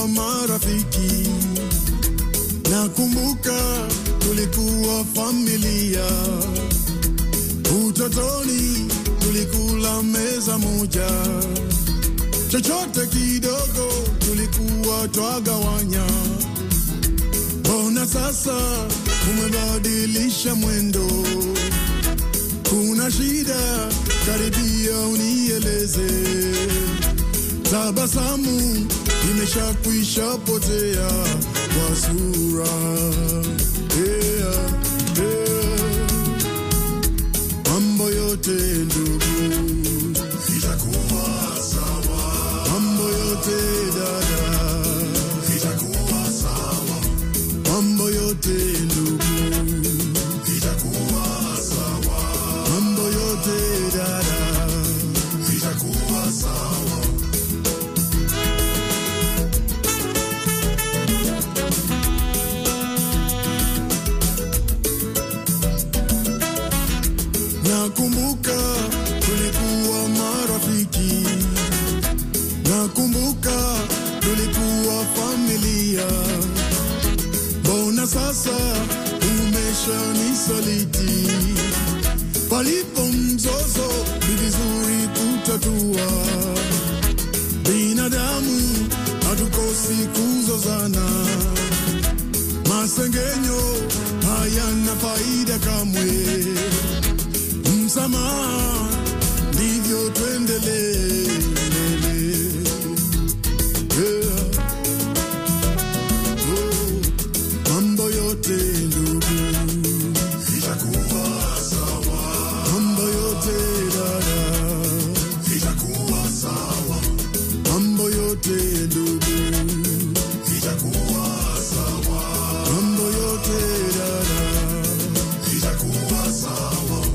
tulikuwa marafiki. Nakumbuka tulikuwa familia. Utotoni tulikula meza moja. Chochote kidogo tulikuwa twagawanya. Mbona sasa umebadilisha mwendo? Kuna shida? Karibia unieleze. Tabasamu imeshakwisha potea kwa sura. Mambo yote ndugu itakuwa sawa. Mambo yote dada itakuwa sawa. Mambo yote ndugu itakuwa sawa. Mambo yote dada itakuwa sawa. Nakumbuka tulikuwa marafiki. Nakumbuka tulikuwa familia. Mbona sasa umeshanisaliti? Palipo mzozo ni vizuri kutatua. Binadamu hatukosi kuzozana. Masengenyo hayana faida kamwe. Msamaha ndivyo tuendelee. Mambo yote ndugu itakuwa sawa. Mambo yote dada itakuwa sawa. Mambo yote ndugu itakuwa sawa. Mambo yote dada itakuwa sawa.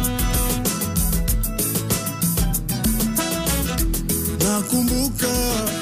Nakumbuka